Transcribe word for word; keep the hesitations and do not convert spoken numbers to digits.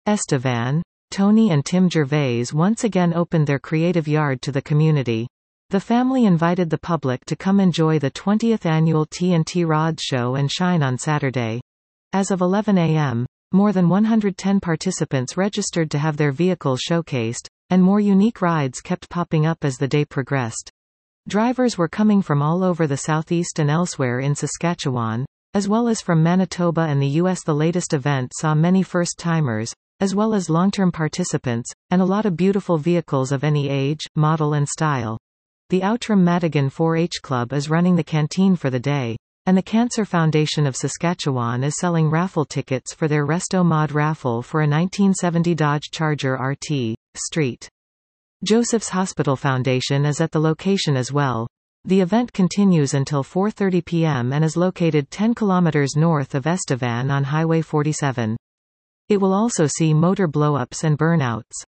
Estevan, Tony and Tim Gervais once again opened their creative yard to the community. The family invited the public to come enjoy the twentieth annual T N T Rods Show and Shine on Saturday. As of eleven a m, more than one hundred ten participants registered to have their vehicles showcased, and more unique rides kept popping up as the day progressed. Drivers were coming from all over the southeast and elsewhere in Saskatchewan, as well as from Manitoba and the U S. The latest event saw many first-timers, as well as long-term participants, and a lot of beautiful vehicles of any age, model and style. The Outram Madigan four H Club is running the canteen for the day, and the Cancer Foundation of Saskatchewan is selling raffle tickets for their Resto Mod raffle for a nineteen seventy Dodge Charger R T. Street. Joseph's Hospital Foundation is at the location as well. The event continues until four thirty p m and is located ten kilometers north of Estevan on Highway forty-seven. It will also see motor blowups and burnouts.